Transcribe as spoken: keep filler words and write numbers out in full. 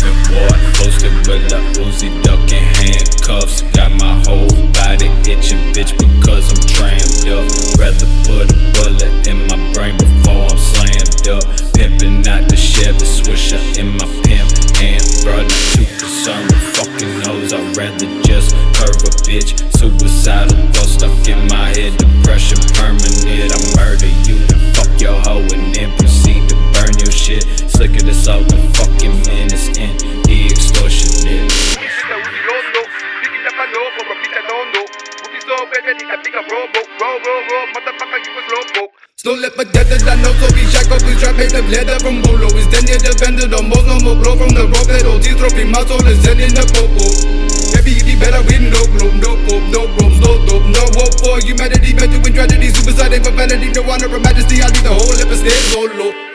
moving, boy. Posted with a Uzi, ducking handcuffs. Got my whole body itching, bitch, because I'm trammed up. Rather put a bullet in my brain before I'm slammed up. Pimping out the Chevy Swisher in my pimp hand. Brother, too concerned with fucking hoes. I'd rather just curve a bitch. Suicidal thoughts stuck in my head. Depression permanent. I murder you and fuck your hoe and then proceed to burn your shit. Slicker this out the fucking menace and the extortionate. Don't let my death that I know, so be shackled, please try pay the leather from Bolo. Is then you're dependent on most, no more blow from the rope that O G's trophy, my soul is in the popo. Maybe you be better with no rope, no pope, no ropes, no dope, no hope for humanity, meant to win tragedy, suicide, and for vanity, no honor or majesty, I leave the whole episode solo.